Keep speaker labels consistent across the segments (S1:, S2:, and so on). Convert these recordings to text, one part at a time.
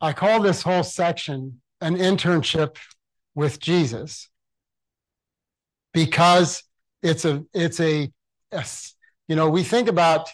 S1: I call this whole section an internship with Jesus because it's a we think about,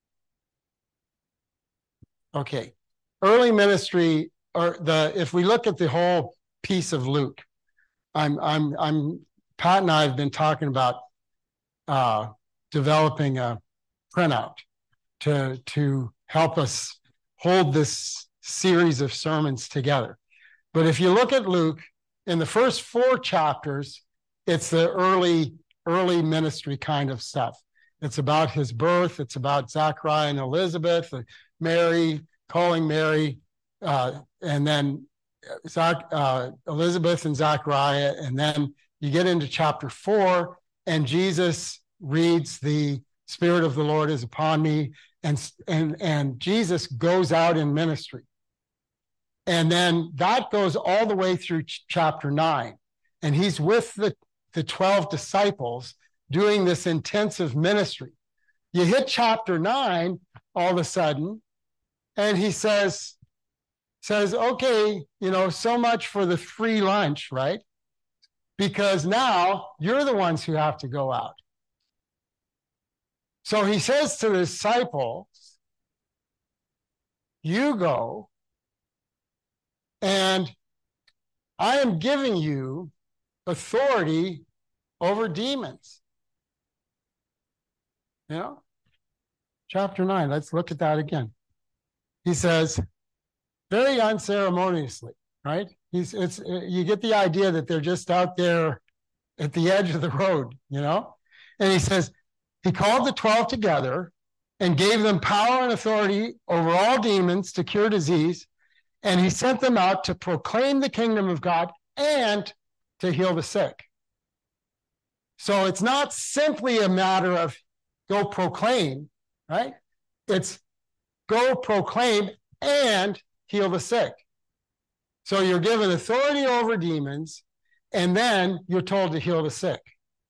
S1: okay, early ministry, or if we look at the whole piece of Luke, Pat and I have been talking about developing a printout to help us hold this series of sermons together. But if you look at Luke, in the first 4 chapters, it's the early ministry kind of stuff. It's about his birth. It's about Zachariah and Elizabeth, Mary, calling Mary, and then Elizabeth and Zachariah. And then you get into chapter 4, and Jesus reads, "The Spirit of the Lord is upon me." And Jesus goes out in ministry. And then that goes all the way through chapter 9. And he's with the 12 disciples doing this intensive ministry. You hit chapter 9 all of a sudden, and he says, okay, so much for the free lunch, right? Because now you're the ones who have to go out. So he says to the disciples, you go, and I am giving you authority over demons. Chapter 9, let's look at that again. He says, very unceremoniously, right? You get the idea that they're just out there at the edge of the road, And he says, he called the 12 together and gave them power and authority over all demons to cure disease. And he sent them out to proclaim the kingdom of God and to heal the sick. So it's not simply a matter of go proclaim, right? It's go proclaim and heal the sick. So you're given authority over demons, and then you're told to heal the sick.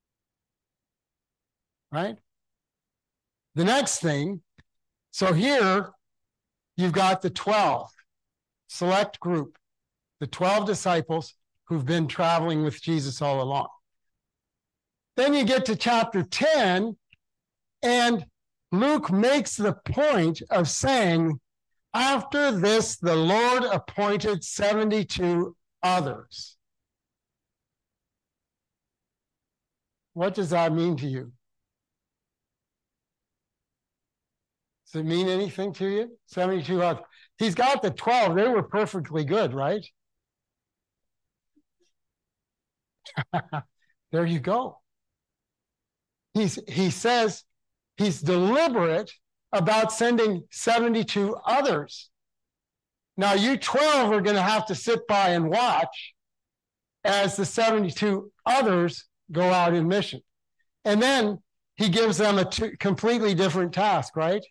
S1: Right? The next thing, so here you've got the 12 select group, the 12 disciples who've been traveling with Jesus all along. Then you get to chapter 10, and Luke makes the point of saying, after this, the Lord appointed 72 others. What does that mean to you? Does it mean anything to you? 72 others. He's got the 12. They were perfectly good, right? There you go. He says he's deliberate about sending 72 others. Now, you 12 are going to have to sit by and watch as the 72 others go out in mission. And then he gives them a completely different task, right?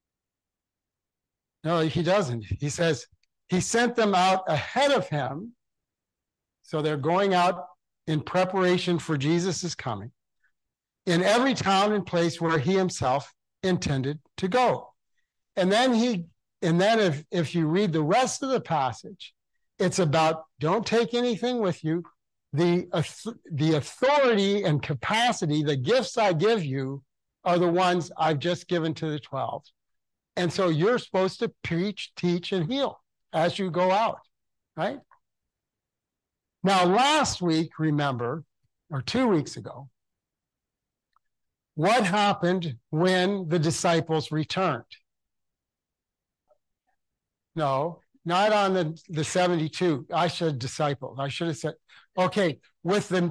S1: No, he doesn't. He says he sent them out ahead of him. So they're going out in preparation for Jesus' coming in every town and place where he himself intended to go. And then if you read the rest of the passage, it's about don't take anything with you. The authority and capacity, the gifts I give you are the ones I've just given to the 12. And so you're supposed to preach, teach, and heal as you go out, right? Now, last week, remember, or 2 weeks ago, what happened when the disciples returned? No, not on the 72. I should have said, okay, with the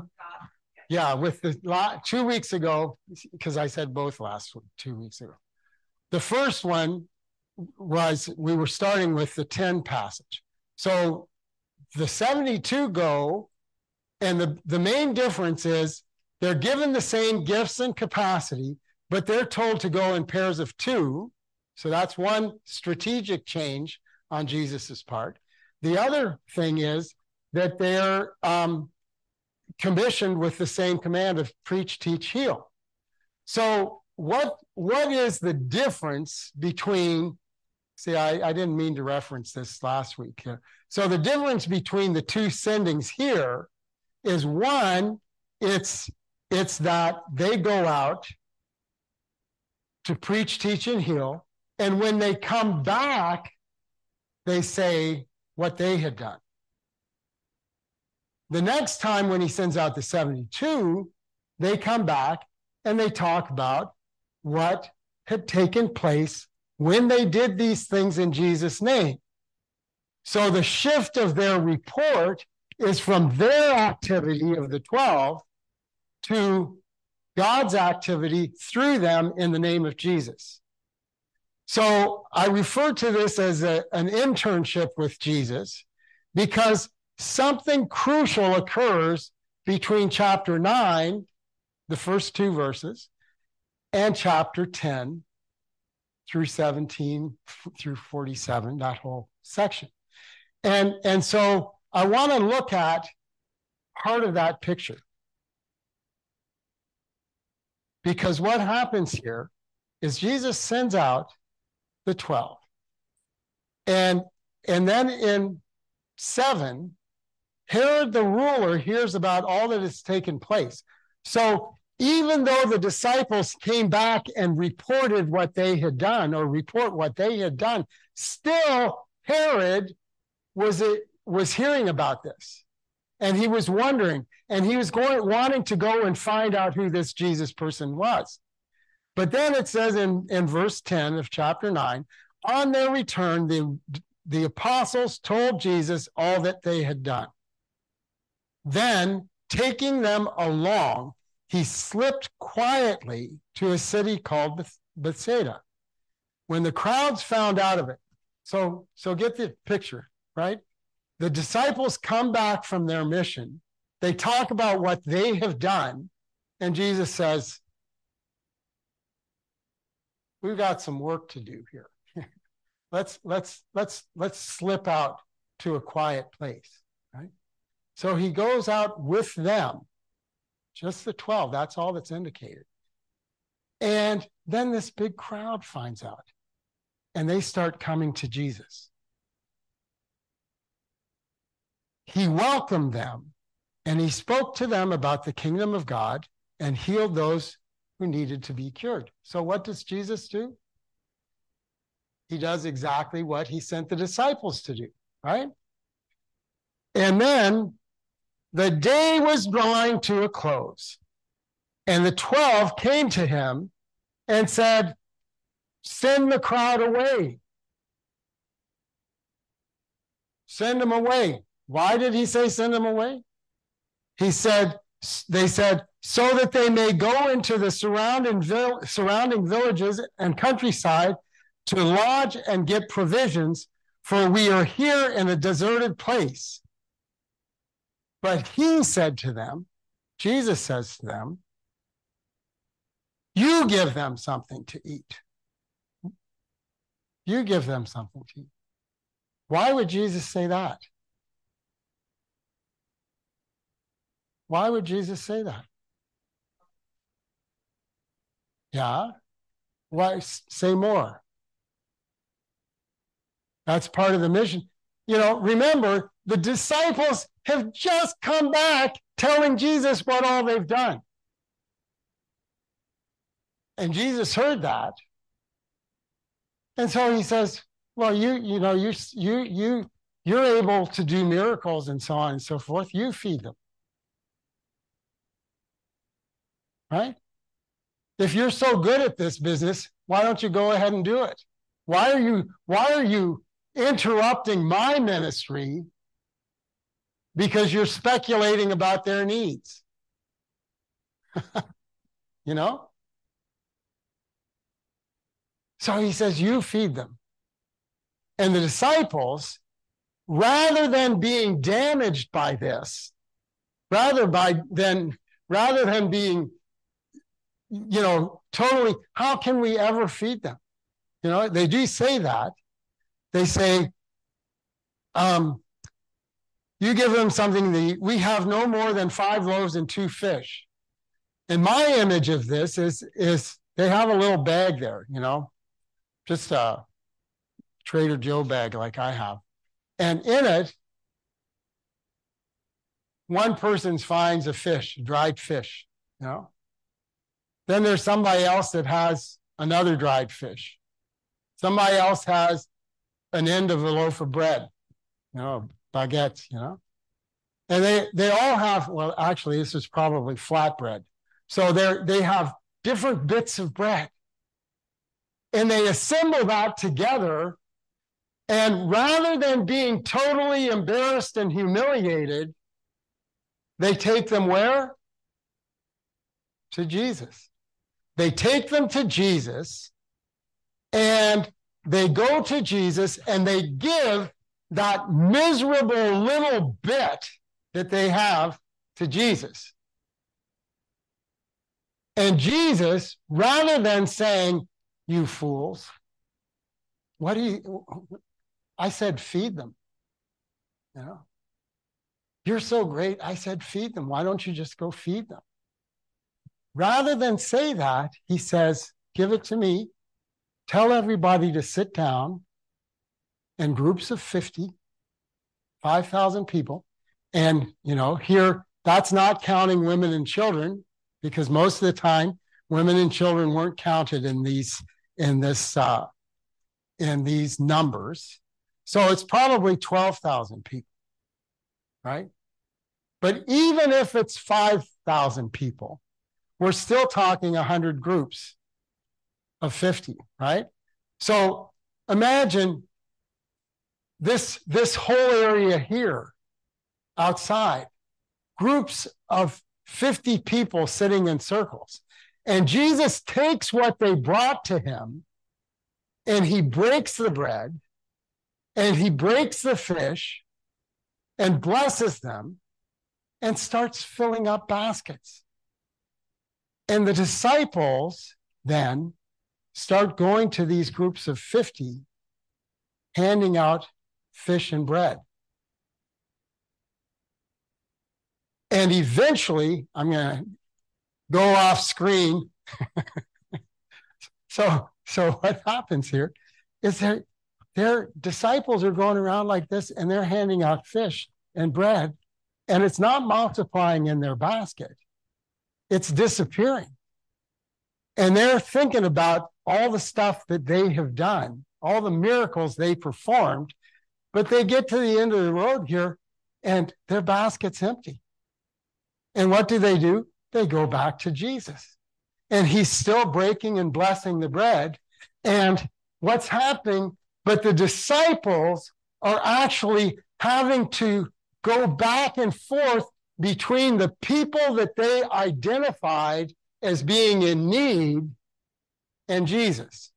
S1: 2 weeks ago, because I said both last week, 2 weeks ago. The first one was, we were starting with the 10 passage. So the 72 go, and the main difference is they're given the same gifts and capacity, but they're told to go in pairs of 2. So that's one strategic change on Jesus's part. The other thing is that they're commissioned with the same command of preach, teach, heal. So what is the difference between See, I didn't mean to reference this last week here. So the difference between the two sendings here is one, it's that they go out to preach, teach, and heal. And when they come back, they say what they had done. The next time when he sends out the 72, they come back and they talk about what had taken place when they did these things in Jesus' name. So the shift of their report is from their activity of the 12 to God's activity through them in the name of Jesus. So I refer to this as an internship with Jesus because something crucial occurs between chapter 9, the first two verses, and chapter 10 through 17 through 47, that whole section. And so I want to look at part of that picture. Because what happens here is Jesus sends out the 12. And then in 7, Herod the ruler hears about all that has taken place. So even though the disciples came back and reported what they had done, or report what they had done, still Herod was hearing about this. And he was wondering, and he was wanting to go and find out who this Jesus person was. But then it says in verse 10 of chapter 9, on their return, the apostles told Jesus all that they had done. Then, taking them along, he slipped quietly to a city called Bethsaida. When the crowds found out of it, so get the picture, right? The disciples come back from their mission. They talk about what they have done, and Jesus says, we've got some work to do here. let's slip out to a quiet place, right? So he goes out with them, just the 12. That's all that's indicated. And then this big crowd finds out, and they start coming to Jesus. He welcomed them, and he spoke to them about the kingdom of God and healed those who needed to be cured. So what does Jesus do? He does exactly what he sent the disciples to do, right? And then the day was drawing to a close, and the 12 came to him and said, send the crowd away. Send them away. Why did he say send them away? They said, so that they may go into the surrounding villages and countryside to lodge and get provisions, for we are here in a deserted place. But he said to them, Jesus says to them, you give them something to eat. You give them something to eat. Why would Jesus say that? Why would Jesus say that? Yeah. Why? Say more. That's part of the mission. You know, remember, the disciples have just come back telling Jesus what all they've done. And Jesus heard that. And so he says, well, you're able to do miracles and so on and so forth. You feed them. Right? If you're so good at this business, why don't you go ahead and do it? Why are you interrupting my ministry because you're speculating about their needs? You know? So he says, you feed them. And the disciples, rather than being damaged by this, rather than being, totally, how can we ever feed them? They do say that. They say, you give them something to eat. We have no more than 5 loaves and 2 fish. And my image of this is they have a little bag there, just Trader Joe bag like I have. And in it, one person finds a fish, dried fish, you know. Then there's somebody else that has another dried fish. Somebody else has an end of a loaf of bread, you know, baguettes, you know. And they all have, well, actually, this is probably flatbread. So they have different bits of bread. And they assemble that together. And rather than being totally embarrassed and humiliated, they take them where? To Jesus. They take them to Jesus, and they go to Jesus, and they give that miserable little bit that they have to Jesus. And Jesus, rather than saying, "You fools, what do you," I said, "Feed them. You know, you're so great." I said, "Feed them. Why don't you just go feed them?" Rather than say that, he says, "Give it to me. Tell everybody to sit down in groups of 50, 5,000 people. And, you know, here, that's not counting women and children, because most of the time, women and children weren't counted in these numbers. So it's probably 12,000 people, right? But even if it's 5,000 people, we're still talking 100 groups of 50, right? So imagine this whole area here outside, groups of 50 people sitting in circles. And Jesus takes what they brought to him, and he breaks the bread, and he breaks the fish, and blesses them, and starts filling up baskets. And the disciples then start going to these groups of 50, handing out fish and bread. And eventually, I'm going to go off screen. So what happens here is that their disciples are going around like this, and they're handing out fish and bread, and it's not multiplying in their basket. It's disappearing. And they're thinking about all the stuff that they have done, all the miracles they performed, but they get to the end of the road here, and their basket's empty. And what do? They go back to Jesus. And he's still breaking and blessing the bread. And what's happening? But the disciples are actually having to go back and forth between the people that they identified as being in need and Jesus.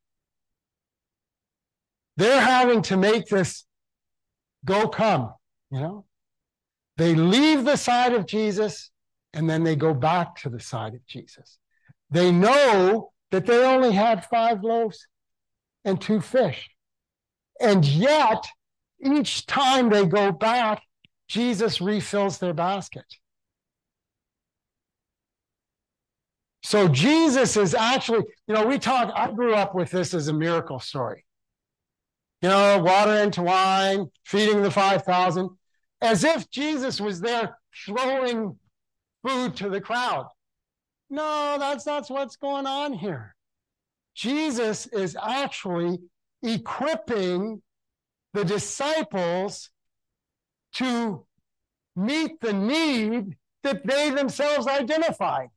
S1: They're having to make this go come, you know? They leave the side of Jesus, and then they go back to the side of Jesus. They know that they only had 5 loaves and 2 fish. And yet, each time they go back, Jesus refills their basket. So Jesus is actually, you know, I grew up with this as a miracle story. You know, water into wine, feeding the 5,000, as if Jesus was there throwing food to the crowd. No, that's not what's going on here. Jesus is actually equipping the disciples to meet the need that they themselves identified.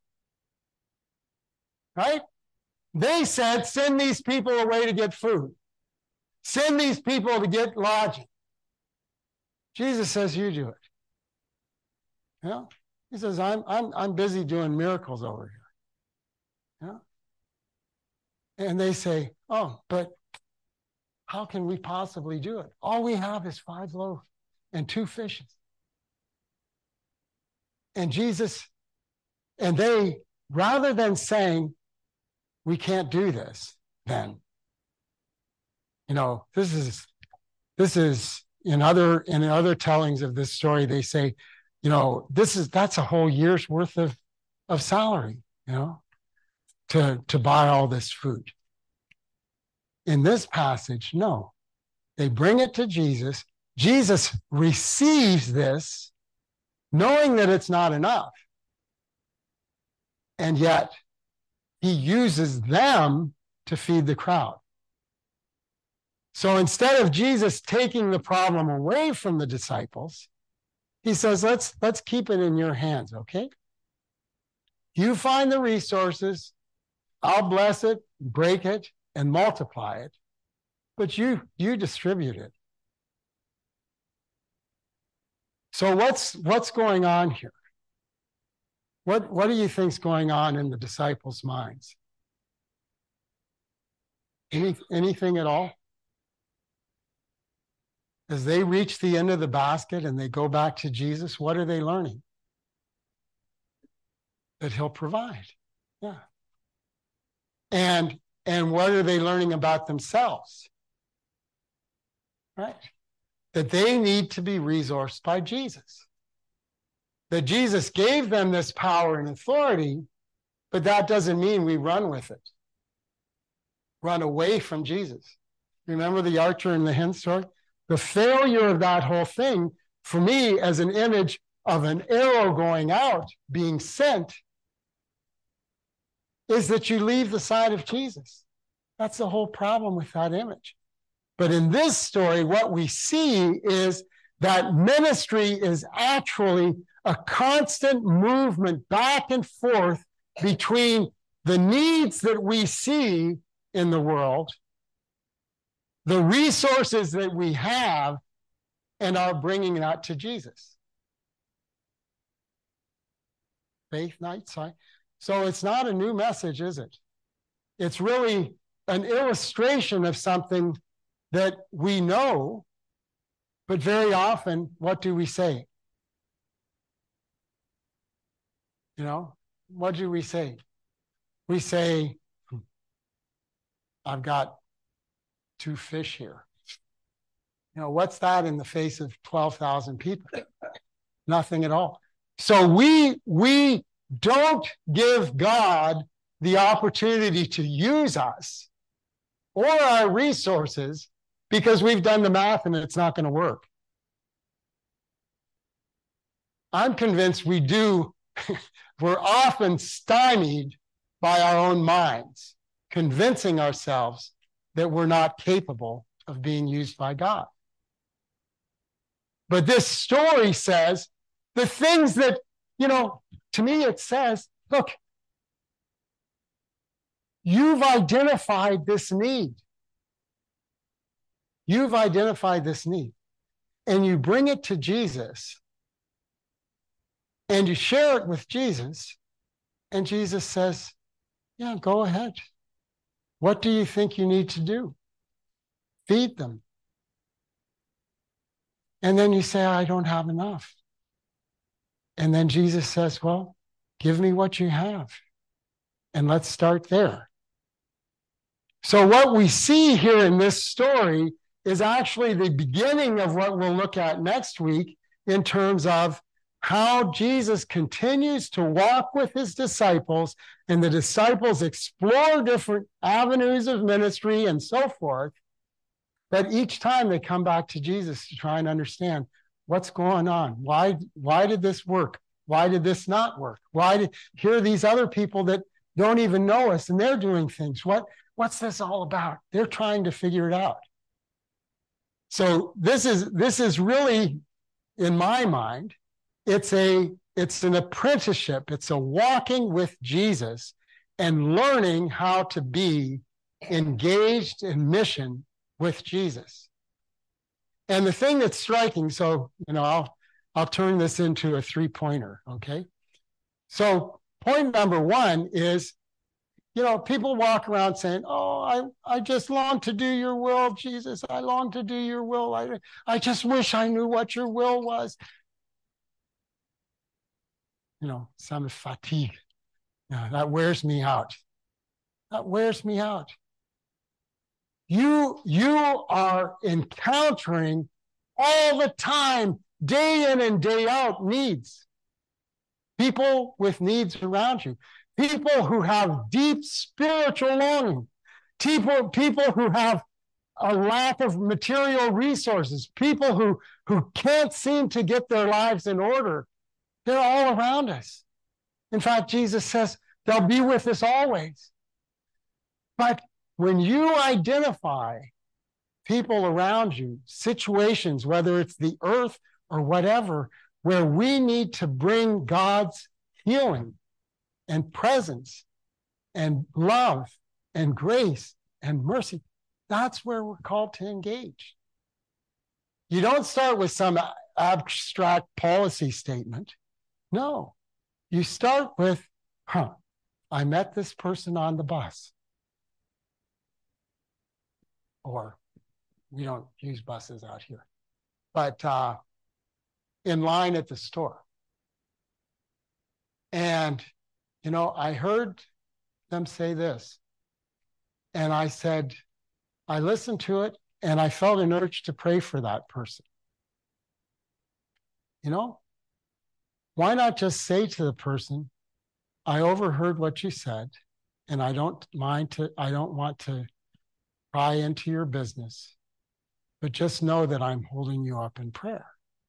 S1: Right? They said, send these people away to get food. Send these people to get lodging. Jesus says, you do it. You know? He says, I'm busy doing miracles over here. You know? And they say, oh, but how can we possibly do it? All we have is 5 loaves and 2 fishes. And Jesus, and they, rather than saying, we can't do this, then, you know, this is in other tellings of this story, they say, you know, that's a whole year's worth of salary, you know, to buy all this food. In this passage, no. They bring it to Jesus. Jesus receives this, knowing that it's not enough. And yet, he uses them to feed the crowd. So instead of Jesus taking the problem away from the disciples, he says, let's keep it in your hands, okay? You find the resources, I'll bless it, break it, and multiply it, but you distribute it. So what's going on here? What do you think's going on in the disciples' minds? Anything at all? As they reach the end of the basket and they go back to Jesus, what are they learning? That he'll provide. Yeah. And what are they learning about themselves? Right? That they need to be resourced by Jesus. That Jesus gave them this power and authority, but that doesn't mean we run with it. Run away from Jesus. Remember the archer and the hen story? The failure of that whole thing, for me, as an image of an arrow going out, being sent, is that you leave the side of Jesus. That's the whole problem with that image. But in this story, what we see is that ministry is actually a constant movement back and forth between the needs that we see in the world, the resources that we have, and our bringing that to Jesus. Faith, night, sight. So it's not a new message, is it? It's really an illustration of something that we know, but very often, what do we say? You know, what do we say? We say, I've got 2 fish here. You know, what's that in the face of 12,000 people? Nothing at all. So we don't give God the opportunity to use us or our resources because we've done the math and it's not going to work. I'm convinced we do. We're often stymied by our own minds, convincing ourselves that we're not capable of being used by God. But this story says the things that, you know, to me it says, look, you've identified this need. You've identified this need. And you bring it to Jesus. And you share it with Jesus. And Jesus says, yeah, go ahead. What do you think you need to do? Feed them. And then you say, I don't have enough. And then Jesus says, well, give me what you have. And let's start there. So what we see here in this story is actually the beginning of what we'll look at next week in terms of how Jesus continues to walk with his disciples, and the disciples explore different avenues of ministry and so forth. But each time they come back to Jesus to try and understand what's going on. Why did this work? Why did this not work? Here are these other people that don't even know us and they're doing things. What's this all about? They're trying to figure it out. So this is really, in my mind, it's an apprenticeship. It's a walking with Jesus and learning how to be engaged in mission with Jesus. And the thing that's striking, so, you know, I'll turn this into a 3-pointer, okay? So point number 1 is, you know, people walk around saying, oh, I just long to do your will, Jesus. I long to do your will. I just wish I knew what your will was. You know, some fatigue. That wears me out. That wears me out. You are encountering all the time, day in and day out, needs. People with needs around you. People who have deep spiritual longing. People who have a lack of material resources, people who can't seem to get their lives in order. They're all around us. In fact, Jesus says they'll be with us always. But when you identify people around you, situations, whether it's the earth or whatever, where we need to bring God's healing and presence and love and grace and mercy, that's where we're called to engage. You don't start with some abstract policy statement. No, you start with, I met this person on the bus. Or we don't use buses out here, but in line at the store. And, I heard them say this. And I said, I listened to it and I felt an urge to pray for that person. Why not just say to the person, I overheard what you said, and I don't want to pry into your business, but just know that I'm holding you up in prayer.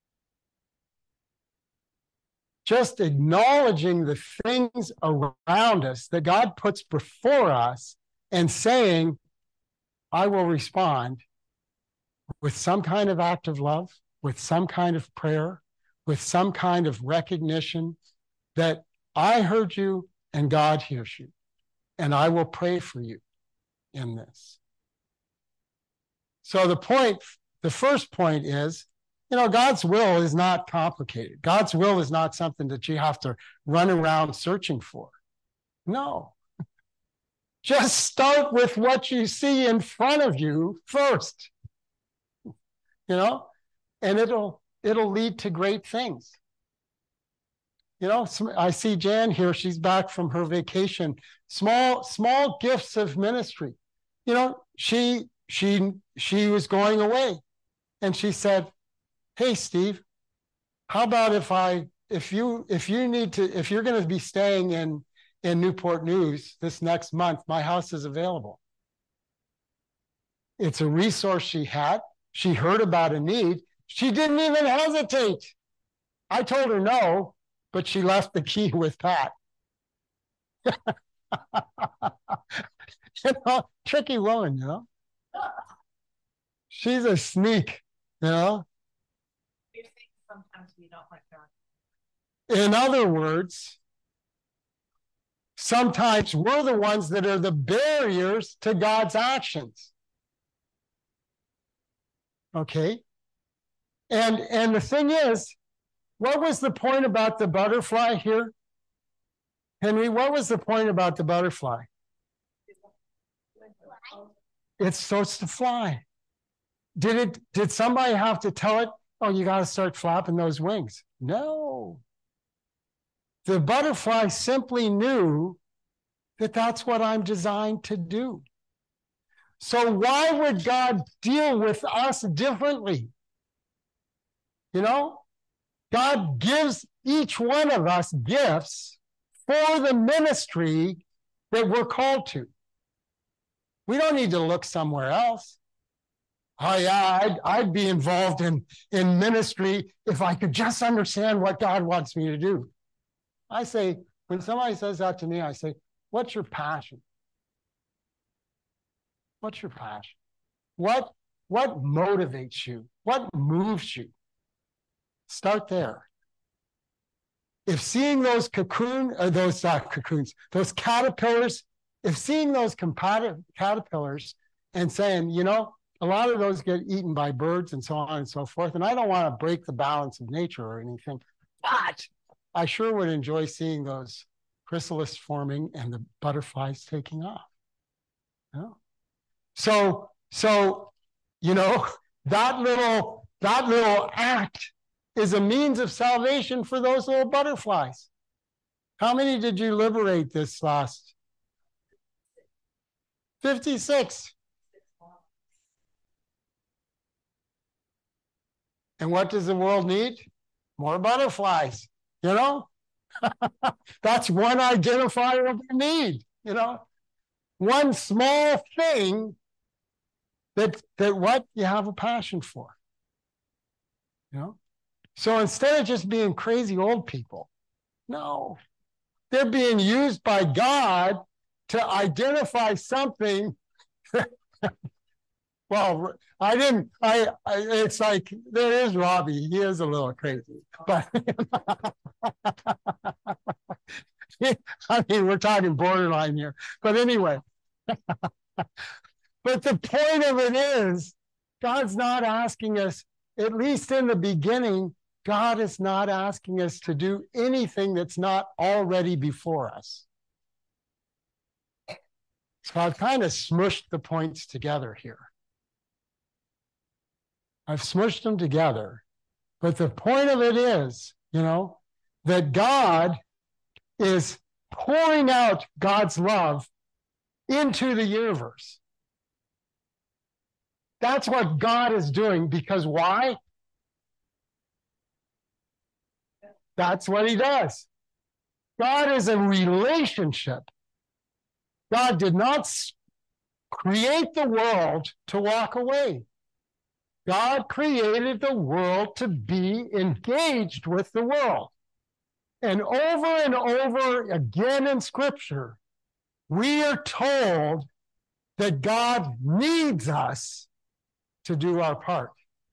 S1: Just acknowledging the things around us that God puts before us and saying, I will respond with some kind of act of love, with some kind of prayer, with some kind of recognition that I heard you and God hears you, and I will pray for you in this. So the first point is, God's will is not complicated. God's will is not something that you have to run around searching for. No. Just start with what you see in front of you first. And it'll lead to great things. I see Jan here. She's back from her vacation. Small gifts of ministry. She was going away, and she said, "Hey, Steve, how about if you're going to be staying in Newport News this next month, my house is available." It's a resource she had. She heard about a need. She didn't even hesitate. I told her no, but she left the key with Pat. Tricky woman, She's a sneak, You're saying sometimes we don't like God. In other words, sometimes we're the ones that are the barriers to God's actions. Okay? And the thing is, what was the point about the butterfly here? Henry, what was the point about the butterfly? It's supposed to fly. Did somebody have to tell it, oh, you got to start flapping those wings? No. The butterfly simply knew that that's what I'm designed to do. So why would God deal with us differently? God gives each one of us gifts for the ministry that we're called to. We don't need to look somewhere else. Oh yeah, I'd be involved in ministry if I could just understand what God wants me to do. I say, when somebody says that to me, I say, what's your passion? What's your passion? What motivates you? What moves you? Start there. If seeing those those caterpillars, if seeing those caterpillars and saying, a lot of those get eaten by birds and so on and so forth, and I don't want to break the balance of nature or anything, but I sure would enjoy seeing those chrysalis forming and the butterflies taking off. So that little act is a means of salvation for those little butterflies. How many did you liberate this last? 56. And what does the world need? More butterflies, That's one identifier of the need, One small thing that what you have a passion for. You know? So instead of just being crazy old people, no, they're being used by God to identify something. Well, it's like, there is Robbie. He is a little crazy, but I mean, we're talking borderline here. But anyway, but the point of it is, God's not asking us, at least in the beginning, God is not asking us to do anything that's not already before us. So I've kind of smushed the points together here. I've smushed them together. But the point of it is, that God is pouring out God's love into the universe. That's what God is doing, because why? That's what he does. God is a relationship. God did not create the world to walk away. God created the world to be engaged with the world. And over again in Scripture, we are told that God needs us to do our part.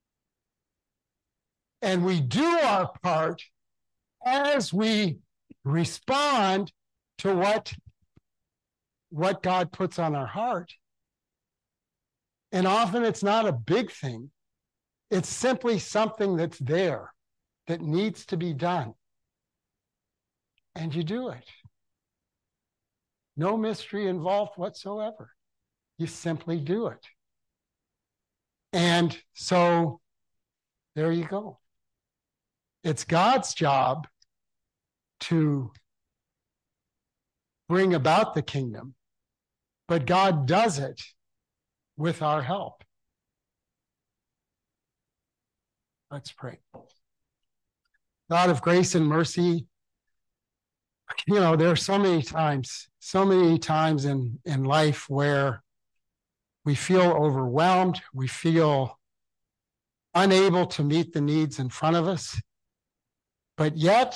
S1: And we do our part as we respond to what God puts on our heart. And often it's not a big thing. It's simply something that's there that needs to be done. And you do it. No mystery involved whatsoever. You simply do it. And so there you go. It's God's job to bring about the kingdom, but God does it with our help. Let's pray. God of grace and mercy, there are so many times in life where we feel overwhelmed, we feel unable to meet the needs in front of us, but yet,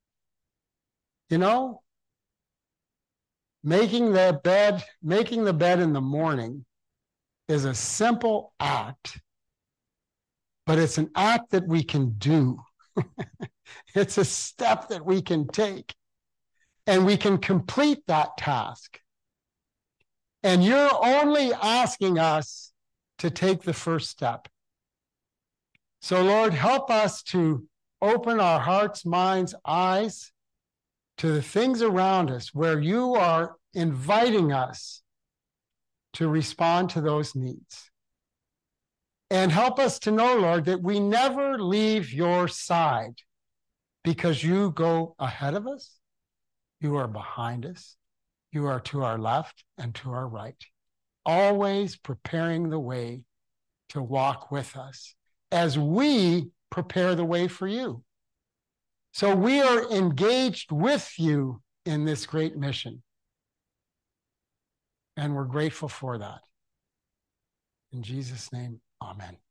S1: making the bed in the morning is a simple act, but it's an act that we can do. It's a step that we can take, and we can complete that task. And you're only asking us to take the first step. So, Lord, help us to open our hearts, minds, eyes to the things around us where you are inviting us to respond to those needs. And help us to know, Lord, that we never leave your side, because you go ahead of us, you are behind us, you are to our left and to our right, always preparing the way to walk with us as we prepare the way for you. So we are engaged with you in this great mission. And we're grateful for that. In Jesus' name, amen.